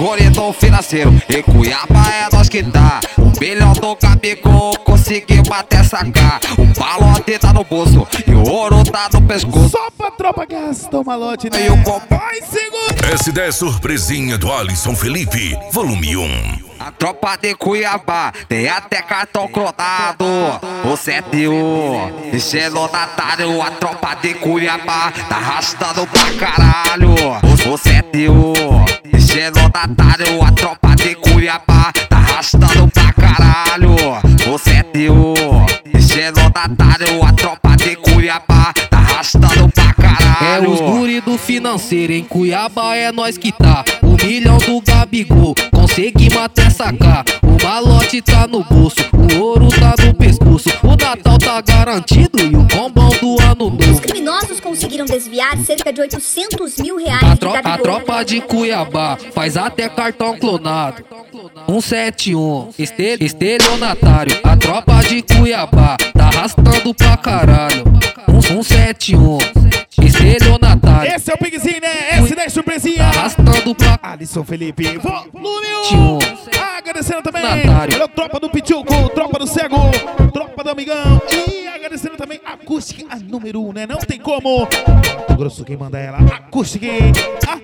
guri do financeiro. Em Cuiabá é nós que tá. 1 milhão do Gabigol, conseguiu bater sacar. O malote tá no bolso e o ouro tá no pescoço. Só pra tropa gastou malote, né? E o papai segura. S10 surpresinha do Alisson Felipe, volume 1. A tropa de Cuiabá tem até cartão clonado. O 71 estelionatário. A tropa de Cuiabá tá arrastando pra caralho. O 71 estelionatário. A tropa de Cuiabá tá arrastando pra caralho. O 71 estelionatário. A tropa de Cuiabá tá arrastando pra caralho. É os guri do financeiro, em Cuiabá é nós que tá. 1 milhão do Gabigol, conseguimos até sacar. O malote tá no bolso, o ouro tá no pescoço. O Natal tá garantido e o bombom do ano novo. Os criminosos conseguiram desviar cerca de 800 mil reais de Gabigol. A tropa de Cuiabá faz até cartão clonado. 171, estelionatário. A tropa de Cuiabá tá arrastando pra caralho. 171, estelionatário. Esse é o Pigzinho, né? S10 surpresinha. Tá arrastando pra Alisson Felipe, volume 1. Agradecendo também a tropa do Pichuco, tropa do Cego, tropa do Amigão. E agradecendo também a Acústica, a número 1, né? Não tem como. Mato Grosso quem manda ela, Acústica.